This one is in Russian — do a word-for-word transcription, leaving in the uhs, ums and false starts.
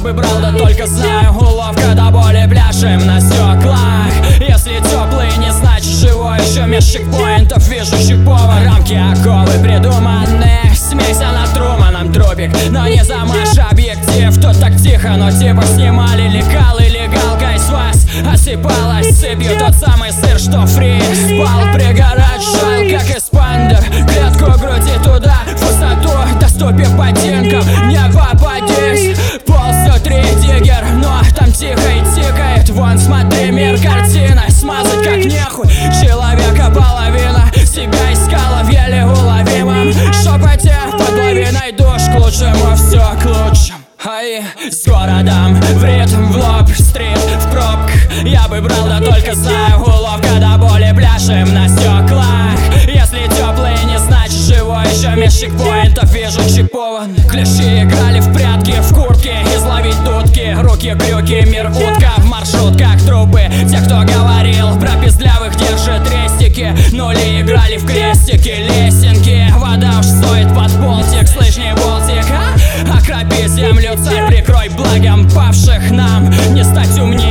выбрал, да только знаю, уловка до боли, пляшем на стеклах. Если теплый, не значит живой. Еще меж чекпоинтов вижу щипово. Рамки, оковы придуманы. Смейся над Труманом, трубик, но не замажь объектив. Тут так тихо, но типа снимали лекалы. Легалкой с вас осыпалась цепью тот самый сыр, что фри. Спал пригорать, жаль, как эспандер. Клетку груди туда, в высоту, доступив ботинкам. Не попадись, ползет три диггер, но там тихо и тикает. Вон, смотри, мир картиной, смазать как нехуй. Человека половина себя искала в еле уловимом шепоте под лавиной душ. К лучшему все к лучшему. Ай, с городом в ритм, в лоб, стрит, в пробках. Я бы брал, да только знаю, уловка до боли, пляшем на стеклах. Если теплый, не значит живой. Еще меж чекпоинтов вижу чипован. Клещи играли в прятки, в куртке, изловить дудки. Руки, крюки, мир, утка в маршрутках, трубы. Те, кто говорил про пиздлявых, держит рестики. Нули играли в крестики, лесенки. Вода уж стоит под полтик, слышь, не болтик, а? Окропи землю, царь, прикрой благом павших нам. Не стать умнее